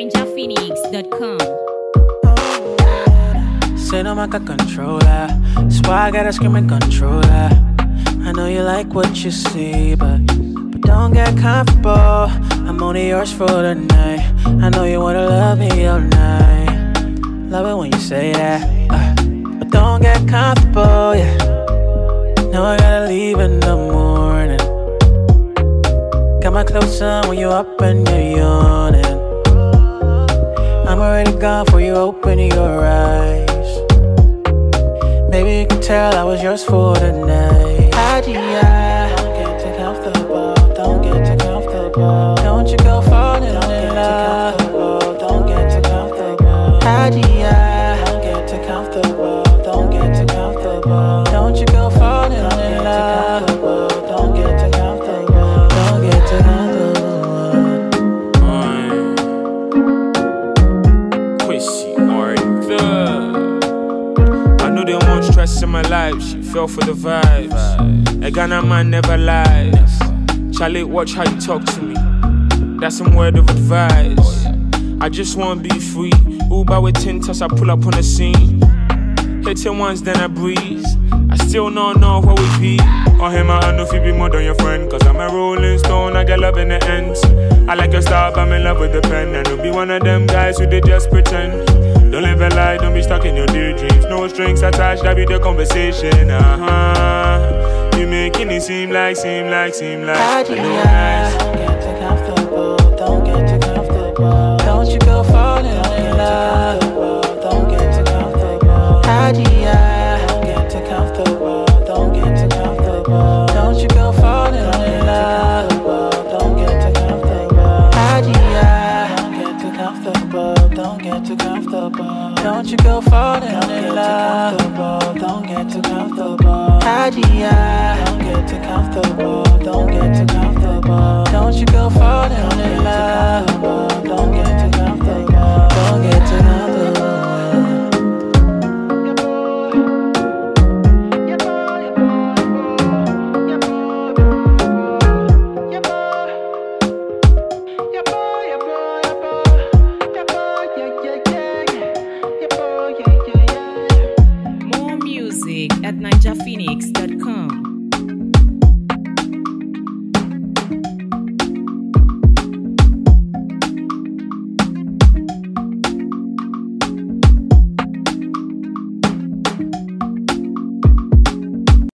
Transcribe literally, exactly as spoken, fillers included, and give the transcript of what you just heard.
ninja phoenix dot com. Say I'm like a controller. That's why I gotta scream and controller. I know you like what you see, but but don't get comfortable. I'm only yours for the night. I know you wanna love me all night. Love it when you say that, uh, but don't get comfortable, yeah. Know I gotta leave in the morning. Got my clothes on when you up and you're yawning. I'm already gone before you open your eyes. Maybe you can tell I was yours for the night. Adia, don't get too comfortable. Don't get too comfortable. Don't you go falling in love. Don't get too comfortable. Adia, don't get too comfortable. Don't get too comfortable. Don't you go falling in love. Don't get too comfortable. Don't get too comfortable. Quissy Arthur. I know they want stress in my life. She fell for the vibes. A Ghana man never lies. Charlie, watch how you talk to me. That's some word of advice. I just wanna be free. Uber with tintas, I pull up on the scene. Hit it once, then I breeze. I still don't know what we be. On him, I know if you be more than your friend. Cause I'm a rolling stone, I get love in the ends. I like your style, I'm in love with the pen. And don't be one of them guys who they just pretend. Don't live a lie, don't be stuck in your daydreams. No strings attached, that be the conversation. Uh-huh. You making it seem like, seem like, seem like I know nice. Don't get too comfortable, don't get too comfortable. Don't you go falling in love. Don't get too comfortable. Adia, don't get too comfortable, don't get too comfortable. Don't you go falling in love. Don't get too comfortable. Adia, don't get too comfortable, don't get too comfortable. Don't you go falling in love. Don't get too comfortable. Adia, don't get too comfortable, don't get too comfortable. Don't you go falling in love. Don't get